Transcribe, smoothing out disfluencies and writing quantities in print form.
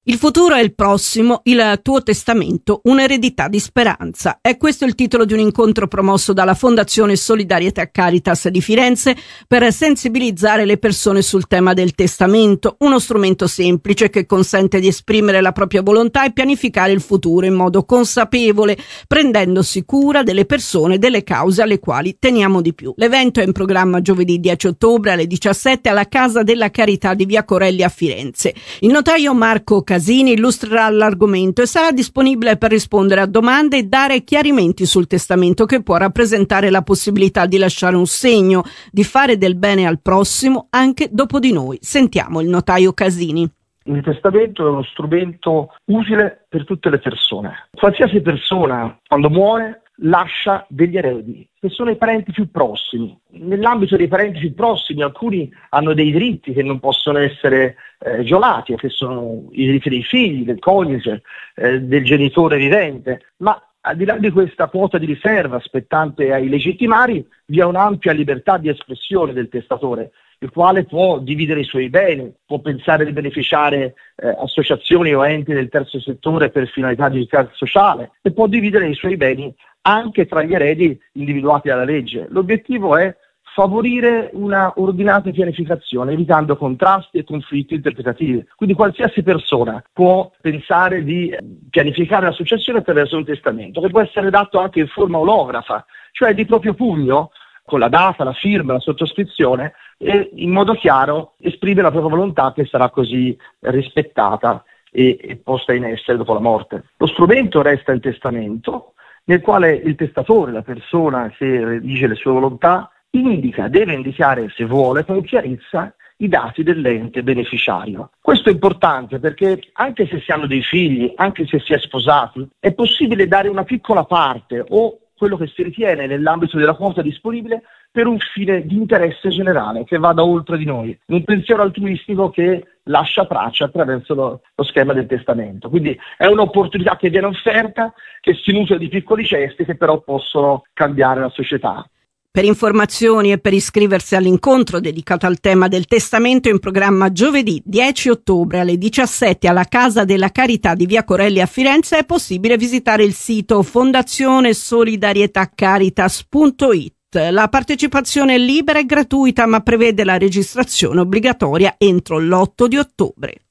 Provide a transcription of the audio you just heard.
Il futuro è il prossimo, il tuo testamento, un'eredità di speranza. È questo il titolo di un incontro promosso dalla Fondazione Solidarietà Caritas di Firenze per sensibilizzare le persone sul tema del testamento, uno strumento semplice che consente di esprimere la propria volontà e pianificare il futuro in modo consapevole, prendendosi cura delle persone e delle cause alle quali teniamo di più. L'evento è in programma giovedì 10 ottobre alle 17 alla Casa della Carità di Via Corelli a Firenze. Il notaio Marco Casini illustrerà l'argomento e sarà disponibile per rispondere a domande e dare chiarimenti sul testamento, che può rappresentare la possibilità di lasciare un segno, di fare del bene al prossimo anche dopo di noi. Sentiamo il notaio Casini. Il testamento è uno strumento utile per tutte le persone. Qualsiasi persona, quando muore, lascia degli eredi, che sono i parenti più prossimi. Nell'ambito dei parenti più prossimi, alcuni hanno dei diritti che non possono essere violati, che sono i diritti dei figli, del coniuge, del genitore vivente, ma al di là di questa quota di riserva spettante ai legittimari, vi è un'ampia libertà di espressione del testatore, il quale può dividere i suoi beni, può pensare di beneficiare associazioni o enti del terzo settore per finalità di utilità sociale e può dividere i suoi beni anche tra gli eredi individuati dalla legge. L'obiettivo è favorire una ordinata pianificazione, evitando contrasti e conflitti interpretativi. Quindi qualsiasi persona può pensare di pianificare la successione attraverso un testamento, che può essere dato anche in forma olografa, cioè di proprio pugno, con la data, la firma, la sottoscrizione, e in modo chiaro esprime la propria volontà, che sarà così rispettata e posta in essere dopo la morte. Lo strumento resta il testamento, nel quale il testatore, la persona che redige le sue volontà, deve indicare, se vuole, con chiarezza i dati dell'ente beneficiario. Questo è importante perché anche se si hanno dei figli, anche se si è sposati, è possibile dare una piccola parte o quello che si ritiene nell'ambito della quota disponibile per un fine di interesse generale che vada oltre di noi, un pensiero altruistico che lascia traccia attraverso lo schema del testamento. Quindi è un'opportunità che viene offerta, che si nutre di piccoli gesti che però possono cambiare la società. Per informazioni e per iscriversi all'incontro dedicato al tema del testamento, in programma giovedì 10 ottobre alle 17 alla Casa della Carità di Via Corelli a Firenze, è possibile visitare il sito fondazionesolidarietacaritas.it. La partecipazione è libera e gratuita, ma prevede la registrazione obbligatoria entro l'8 di ottobre.